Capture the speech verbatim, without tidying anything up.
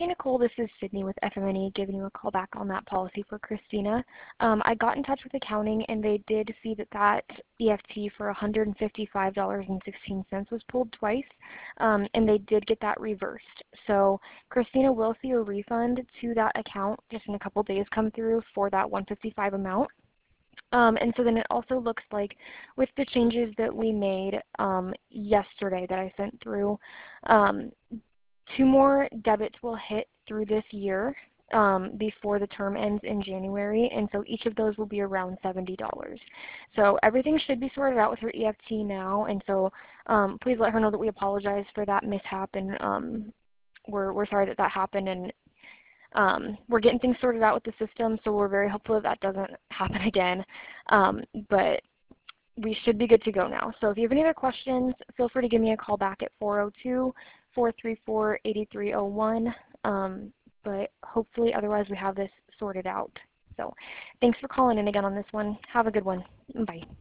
Hey Nicole, this is Sydney with F M N E giving you a call back on that policy for Christina. Um, I got in touch with accounting and they did see that that E F T for one hundred fifty-five dollars and sixteen cents was pulled twice, um, and they did get that reversed. So Christina will see a refund to that account just in a couple days come through for that one hundred fifty-five dollars amount. Um, and so then it also looks like with the changes that we made um, yesterday that I sent through, um, two more debits will hit through this year um, before the term ends in January, and so each of those will be around seventy dollars. So everything should be sorted out with her E F T now, and so um, please let her know that we apologize for that mishap, and um, we're, we're sorry that that happened, and um, we're getting things sorted out with the system, so we're very hopeful that that doesn't happen again. Um, but we should be good to go now. So if you have any other questions, feel free to give me a call back at four oh two, four three four, eight three oh one. Um, but hopefully otherwise we have this sorted out. So thanks for calling in again on this one. Have a good one. Bye.